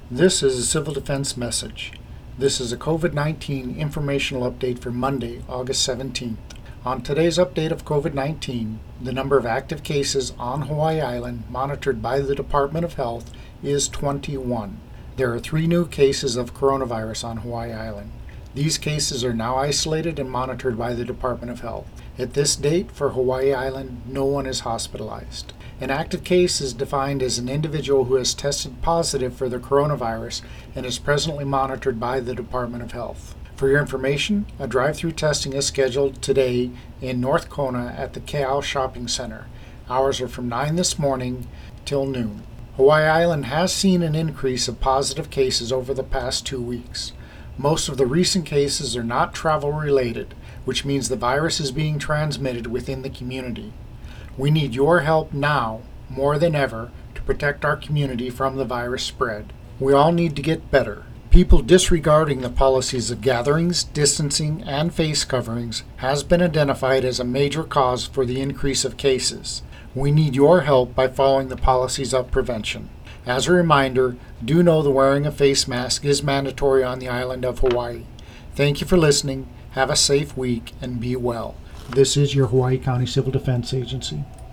This is a Civil Defense message. This is a COVID-19 informational update for Monday, August 17th. On today's update of COVID-19, the number of active cases on Hawaii Island monitored by the Department of Health is 21. There are 3 new cases of coronavirus on Hawaii Island. These cases are now isolated and monitored by the Department of Health. At this date, for Hawaii Island, no one is hospitalized. An active case is defined as an individual who has tested positive for the coronavirus and is presently monitored by the Department of Health. For your information, a drive-through testing is scheduled today in North Kona at the Ke'au Shopping Center. Hours are from 9 this morning till noon. Hawaii Island has seen an increase of positive cases over the past 2 weeks. Most of the recent cases are not travel-related, which means the virus is being transmitted within the community. We need your help now, more than ever, to protect our community from the virus spread. We all need to get better. People disregarding the policies of gatherings, distancing, and face coverings has been identified as a major cause for the increase of cases. We need your help by following the policies of prevention. As a reminder, do know the wearing of face mask is mandatory on the island of Hawaii. Thank you for listening. Have a safe week and be well. This is your Hawaii County Civil Defense Agency.